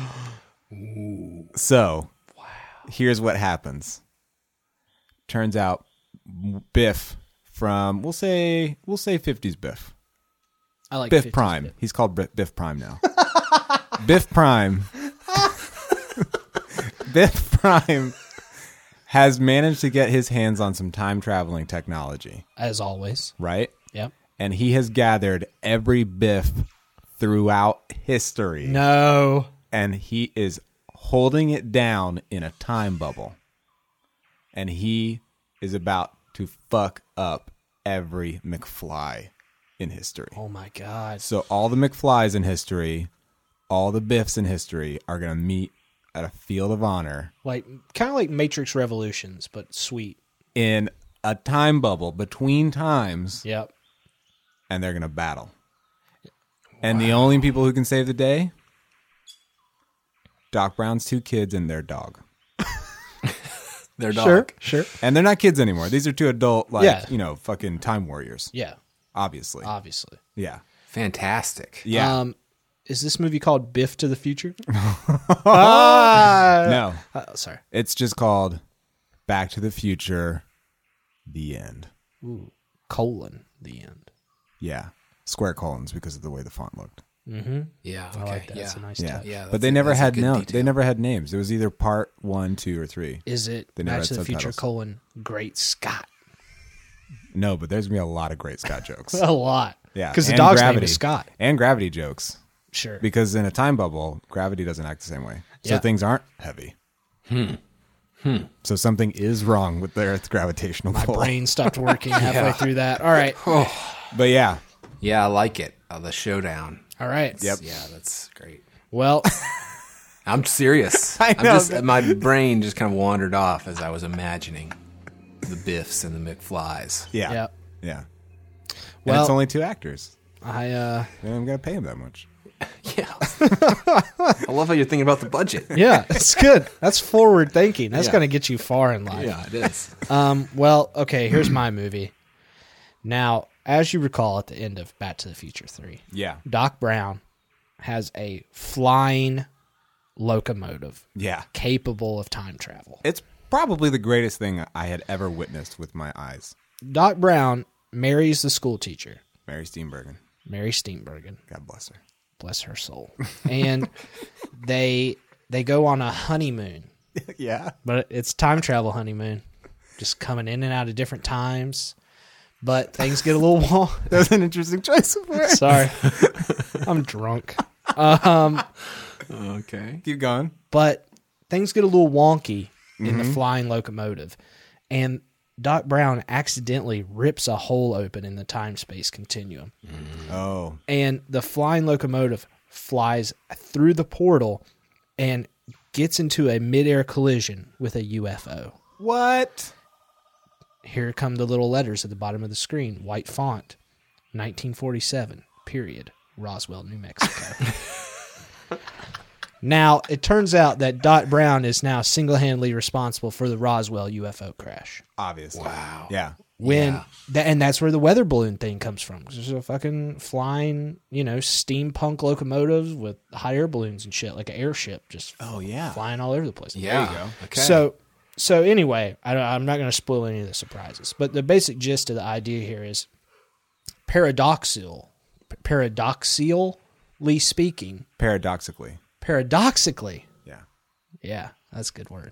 So, here's what happens. Turns out, Biff from we'll say we'll say fifties Biff. I like Biff fifties Prime. Biff. He's called Biff, Biff Prime now. Biff Prime. Biff Prime has managed to get his hands on some time traveling technology, As always. right? Yep. And he has gathered every Biff throughout history. No. And he is holding it down in a time bubble. And he is about to fuck up every McFly in history. Oh my God. So all the McFlys in history, all the Biffs in history are going to meet at a field of honor Like kind of like Matrix Revolutions, but sweet. in a time bubble between times, Yep. and they're going to battle. And the only people who can save the day, Doc Brown's two kids and their dog. Their dog. Sure. Sure. And they're not kids anymore. These are two adult, like, Yeah. you know, fucking time warriors. Yeah. Obviously. Obviously. Yeah. Fantastic. Yeah. Um, is this movie called Biff to the Future? no. Uh, sorry. It's just called Back to the Future, The End. Ooh. Colon. The end. Yeah, square colons because of the way the font looked. Mm-hmm. Yeah, okay. I like that. Yeah. That's a nice Yeah, touch. Yeah, but they that's a- never that's a had good no. detail. They never had names. It was either part one, two, or three. Is it They never Back to had the Future subtitles. colon Great Scott? No, but there's gonna be a lot of great Scott jokes. A lot. Yeah, Because the and dog's name Gravity. is Scott. And Gravity jokes. Sure. Because in a time bubble, gravity doesn't act the same way. So Yeah. things aren't heavy. Hmm. Hmm. So something is wrong with the Earth's gravitational My pull. brain stopped working halfway Yeah. through that. All right. But yeah. Yeah, I like it. Uh, the showdown. All right. Yep. Yeah, that's great. Well, I'm serious. I I'm know. just, my brain just kind of wandered off as I was imagining the Biffs and the McFlys. Yeah. yeah. Yeah. And Well- it's only two actors. I uh And I'm going to pay them that much. Yeah. I love how you're thinking about the budget. yeah, it's good. That's forward thinking. That's Yeah. going to get you far in life. Yeah, it is. Um, well, okay, here's my movie. Now, as you recall at the end of Back to the Future three, Yeah. Doc Brown has a flying locomotive Yeah. capable of time travel. It's probably the greatest thing I had ever witnessed with my eyes. Doc Brown marries the school teacher, Mary Steenburgen. Mary Steenburgen, God bless her. bless her soul. And they they go on a honeymoon. Yeah. But it's time travel honeymoon. Just coming in and out of different times. But things get a little wrong. That's an interesting choice of words. Sorry. I'm drunk. Um, Okay. Keep going. but things get a little wonky in the Mhm. flying locomotive. And Doc Brown accidentally rips a hole open in the time-space continuum. Oh. And the flying locomotive flies through the portal and gets into a midair collision with a U F O. What? Here come the little letters at the bottom of the screen, white font, nineteen forty-seven, period, Roswell, New Mexico. Now, it turns out that Doc Brown is now single-handedly responsible for the Roswell U F O crash. Obviously. Wow. Yeah. When Yeah. that, and that's where the weather balloon thing comes from. 'Cause there's a fucking flying, you know, steampunk locomotives with hot air balloons and shit, like an airship, just Oh, yeah. flying all over the place. Yeah. There you go. Okay. So, so anyway, I, I'm not going to spoil any of the surprises, but the basic gist of the idea here is paradoxical, paradoxically speaking, Paradoxically. paradoxically, Yeah. yeah, that's a good word.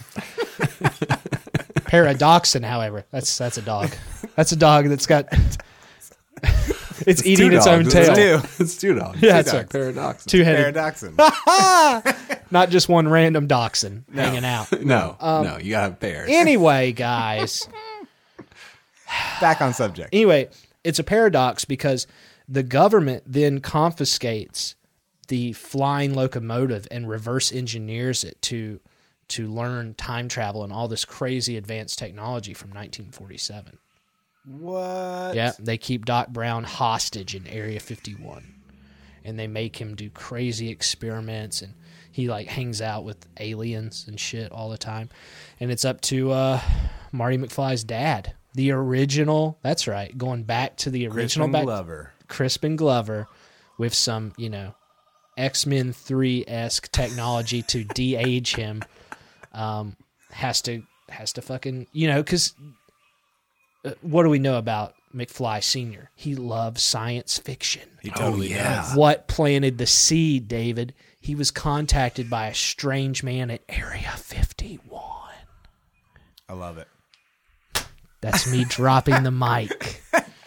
Paradoxin, however, that's that's a dog. That's a dog that's got. It's, eating two its own dogs. tail. It's two. It's two dogs. Yeah, Two that's dogs. right. Paradox. Two-headed, Paradoxin. not just one random dachshund hanging out. No, Um, no, you gotta have pairs. Anyway, guys. Back on subject. Anyway, it's a paradox because the government then confiscates the flying locomotive and reverse engineers it to to learn time travel and all this crazy advanced technology from nineteen forty-seven. What? Yeah, they keep Doc Brown hostage in Area fifty-one. And they make him do crazy experiments, and he like hangs out with aliens and shit all the time. And it's up to uh, Marty McFly's dad, the original. That's right, going back to the original Crispin back, Glover. Crispin Glover, with some you know X-Men three esque technology to de-age him. Um, has to has to fucking you know because. Uh, what do we know about McFly Senior? He loves science fiction. He totally Oh, yeah. does. What planted the seed, David? He was contacted by a strange man at Area fifty-one. I love it. That's me dropping the mic.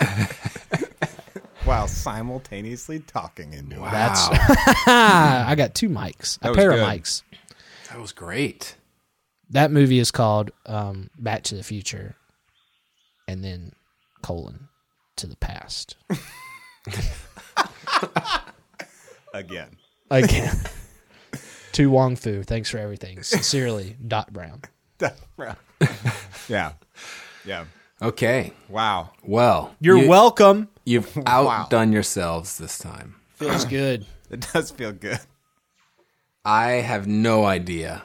While simultaneously talking into it. That's I got two mics, That a was pair good. of mics. That was great. That movie is called um, Back to the Future, and then colon to the past. Again. Again. To Wong Fu, thanks for everything. Sincerely, Doc Brown. Yeah. Yeah. Okay. Wow. Well, You're you- welcome. You've outdone yourselves this time. Feels good. It does feel good. I have no idea.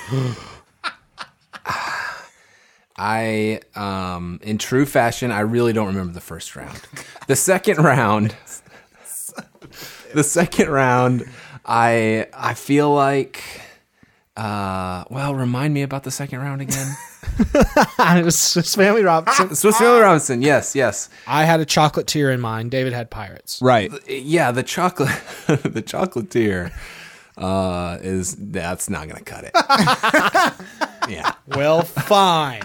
I, um, in true fashion, I really don't remember the first round. The second round, the second round, I I feel like Uh, well, remind me about the second round again. It was Swiss Family Robinson. Ah, Swiss Family Robinson. Yes, yes. I had a chocolatier in mind. David had Pirates. Right. Yeah, the chocolate, the chocolatier uh, is that's not going to cut it. Yeah. Well, fine.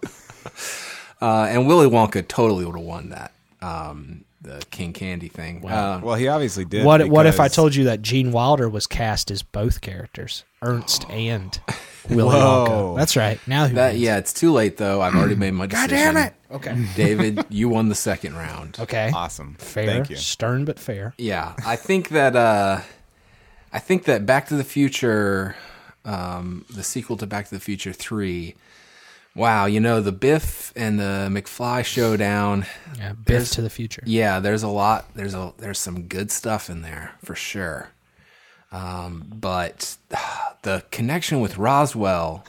Uh, and Willy Wonka totally would have won that. Um, the King Candy thing. Wow. Uh, well, he obviously did. What What if I because- told you that Gene Wilder was cast as both characters, Ernst and Willy Whoa. Wonka? That's right. Now who that, wins? yeah, it's too late though. I've already made my God decision. damn it. Okay. David, you won the second round. Okay. Awesome. Fair. Thank you. Stern but fair. Yeah, I think that uh, I think that Back to the Future, um, the sequel to Back to the Future three. Wow, you know the Biff and the McFly showdown. Yeah, Biff There's- to the Future. Yeah, there's a lot. There's a there's some good stuff in there for sure. Um, but the connection with Roswell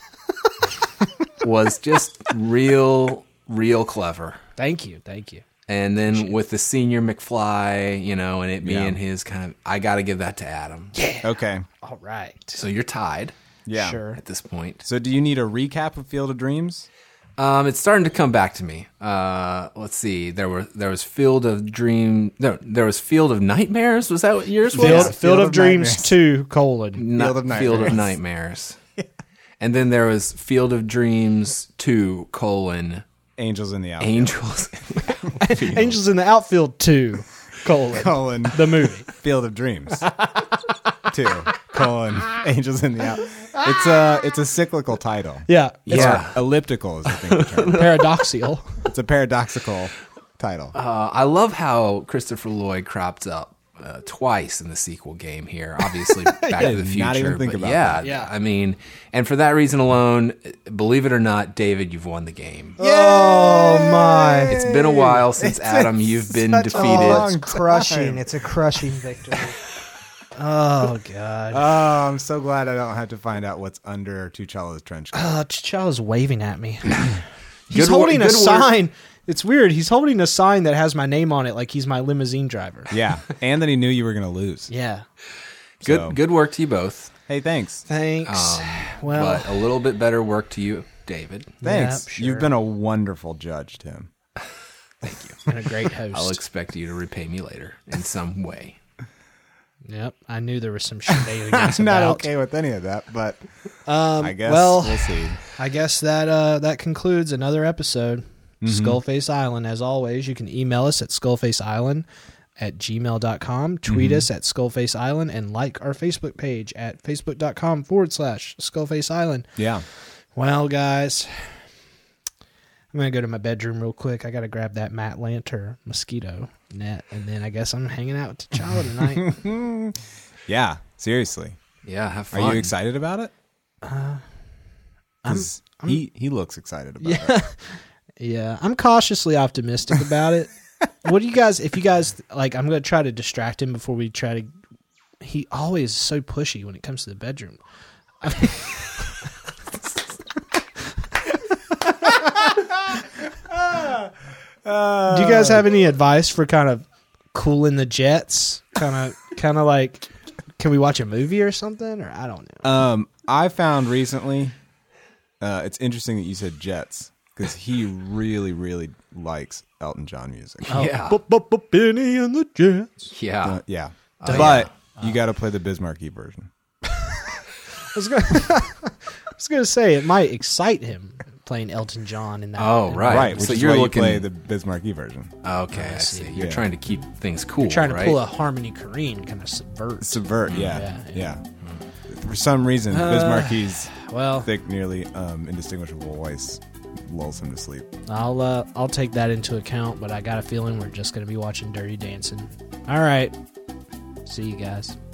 was just real, real clever. Thank you. Thank you. And then with the senior McFly, you know, and it being Yeah. his kind of, I got to give that to Adam. Yeah. Okay. All right. So you're tied Yeah. Sure. at this point. So do you need a recap of Field of Dreams? Um, it's starting to come back to me. Uh, let's see. There were there was Field of Dream. No, there was Field of Nightmares. Was that what yours was? Field, Yeah, Field, of, of Dreams Nightmares. two, colon. Not Field of Field of Nightmares. Nightmares. And then there was Field of Dreams two, colon, Angels in the Outfield. Angels. Angels in the Outfield two, colon. colon The movie. Field of Dreams. Two colon Angels in the Out. It's a it's a cyclical title. Yeah. Yeah. Yeah. Elliptical is I think the term. Paradoxical. It's a paradoxical title. Uh, I love how Christopher Lloyd cropped up uh, twice in the sequel game here. Obviously, Back Yeah, to the Future. not even think but about yeah, that. Yeah. I mean, and for that reason alone, believe it or not, David, you've won the game. Oh, my. It's been a while since Adam, you've been such a defeated. long It's crushing. It's a crushing victory. Oh, God. Oh, I'm so glad I don't have to find out what's under T'Challa's trench coat. Uh, T'Challa's waving at me. He's Good wor- holding a good work. sign. It's weird. He's holding a sign that has my name on it like he's my limousine driver. Yeah, and then he knew you were going to lose. Yeah. Good, So- good work to you both. Hey, thanks. Thanks. Um, well, but a little bit better work to you, David. Thanks. Yeah, sure. You've been a wonderful judge, Tim. and a great host. I'll expect you to repay me later in some way. Yep. I knew there was some shenanigans I'm not about. okay with any of that, but Um, I guess well, we'll see. I guess that uh, that concludes another episode. Mm-hmm. Skullface Island. As always, you can email us at skullfaceisland at gmail dot com, tweet Mm-hmm. us at Skullface Island, and like our Facebook page at facebook.com forward slash Skullface Island. Yeah. Well, guys, I'm going to go to my bedroom real quick. I got to grab that Matt Lanter mosquito net, and then I guess I'm hanging out with T'Challa tonight. Yeah, seriously. Yeah, have Are fun. you excited about it? Uh, 'Cause he, he looks excited about Yeah. it. Yeah, I'm cautiously optimistic about it. What do you guys, if you guys, like, I'm going to try to distract him before we try to, he always is so pushy when it comes to the bedroom. I mean, do you guys have any advice for kind of cooling the jets? Kind of, kind of like, can we watch a movie or something? Or I don't know. Um, I found recently, uh, it's interesting that you said Jets because he really, really likes Elton John music. Oh, Yeah. bu- bu- bu- Benny and the Jets. Yeah. Uh, yeah. Oh, but you got to play the Bismarcky version. I was gonna, I was gonna say it might excite him playing Elton John in that. Oh, in right. that- Right, which So is you're why looking- you play the Bismarcky version. Okay, I I see. see. You're Yeah. trying to keep things cool, You're trying to right? pull a Harmony Korine, kind of subvert. Subvert, yeah. Yeah, Yeah. yeah. For some reason, Uh, Bismarcky's Well, thick, nearly um, indistinguishable voice lulls him to sleep. I'll uh, I'll take that into account, but I got a feeling we're just gonna be watching Dirty Dancing. All right, see you guys.